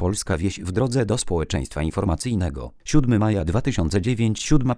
Polska wieś w drodze do społeczeństwa informacyjnego. 7 maja 2009,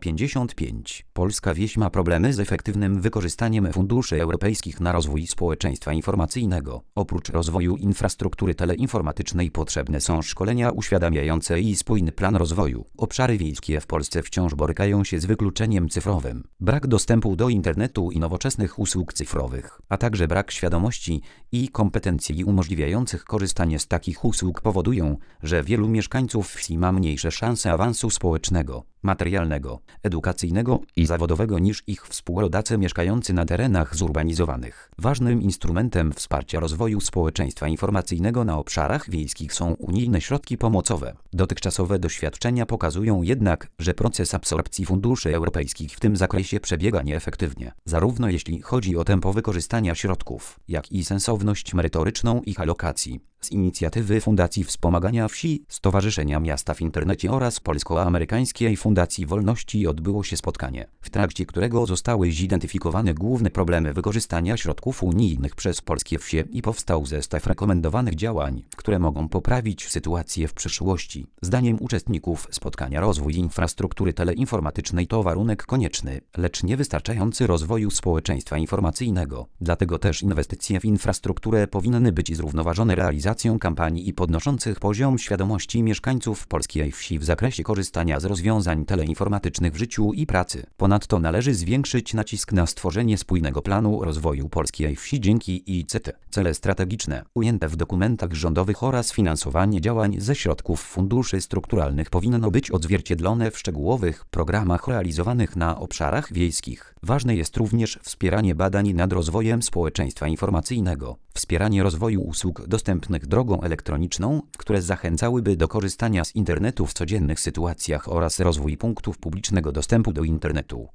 7:55. Polska wieś ma problemy z efektywnym wykorzystaniem funduszy europejskich na rozwój społeczeństwa informacyjnego. Oprócz rozwoju infrastruktury teleinformatycznej potrzebne są szkolenia uświadamiające i spójny plan rozwoju. Obszary wiejskie w Polsce wciąż borykają się z wykluczeniem cyfrowym. Brak dostępu do internetu i nowoczesnych usług cyfrowych, a także brak świadomości i kompetencji umożliwiających korzystanie z takich usług powodują, że wielu mieszkańców wsi ma mniejsze szanse awansu społecznego, materialnego, edukacyjnego i zawodowego niż ich współrodacy mieszkający na terenach zurbanizowanych. Ważnym instrumentem wsparcia rozwoju społeczeństwa informacyjnego na obszarach wiejskich są unijne środki pomocowe. Dotychczasowe doświadczenia pokazują jednak, że proces absorpcji funduszy europejskich w tym zakresie przebiega nieefektywnie, zarówno jeśli chodzi o tempo wykorzystania środków, jak i sensowność merytoryczną ich alokacji. Z inicjatywy Fundacji Wspomagania Wsi, Stowarzyszenia Miasta w Internecie oraz Polsko-Amerykańskiej Fundacji Wolności odbyło się spotkanie, w trakcie którego zostały zidentyfikowane główne problemy wykorzystania środków unijnych przez polskie wsie i powstał zestaw rekomendowanych działań, które mogą poprawić sytuację w przyszłości. Zdaniem uczestników spotkania rozwój infrastruktury teleinformatycznej to warunek konieczny, lecz niewystarczający rozwoju społeczeństwa informacyjnego. Dlatego też inwestycje w infrastrukturę powinny być zrównoważone realizacją kampanii i podnoszących poziom świadomości mieszkańców polskiej wsi w zakresie korzystania z rozwiązań teleinformatycznych w życiu i pracy. Ponadto należy zwiększyć nacisk na stworzenie spójnego planu rozwoju polskiej wsi dzięki ICT. Cele strategiczne ujęte w dokumentach rządowych oraz finansowanie działań ze środków funduszy strukturalnych powinno być odzwierciedlone w szczegółowych programach realizowanych na obszarach wiejskich. Ważne jest również wspieranie badań nad rozwojem społeczeństwa informacyjnego, wspieranie rozwoju usług dostępnych drogą elektroniczną, które zachęcałyby do korzystania z internetu w codziennych sytuacjach oraz rozwój punktów publicznego dostępu do internetu.